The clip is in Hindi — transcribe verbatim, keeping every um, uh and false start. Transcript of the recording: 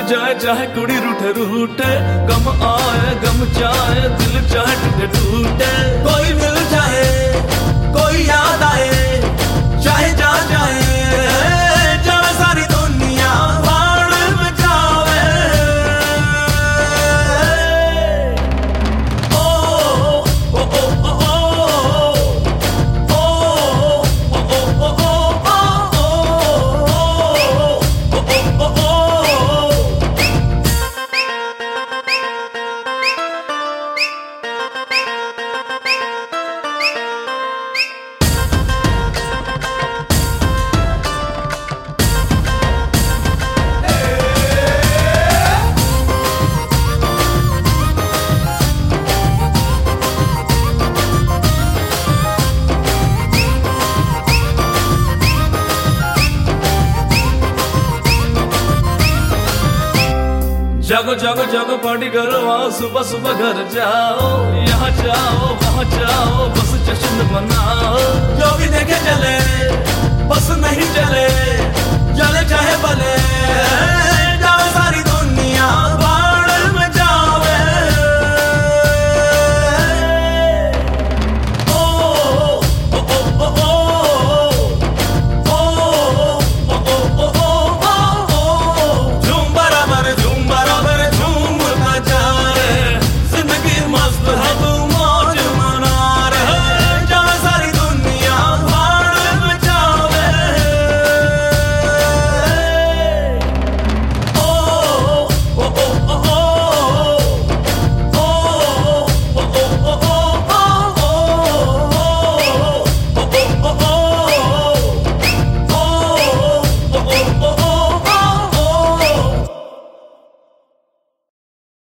जाए चाहे कुड़ी रूठे रूठे, गम आए गम जाए दिल चाहे टूटे टूटे। कोई मिल जाए कोई याद आए, चाहे जा जाए जावे सारी दुनिया बाढ़ में जावे। ओ ओ ओ ओ ओ ओ ओ ओ जागो जागो जागो पार्टी करो, आओ सुबह सुबह घर जाओ, यहाँ जाओ वहाँ जाओ बस जश्न मनाओ। जो भी देखे चले बस नहीं चले, चले चाहे भले।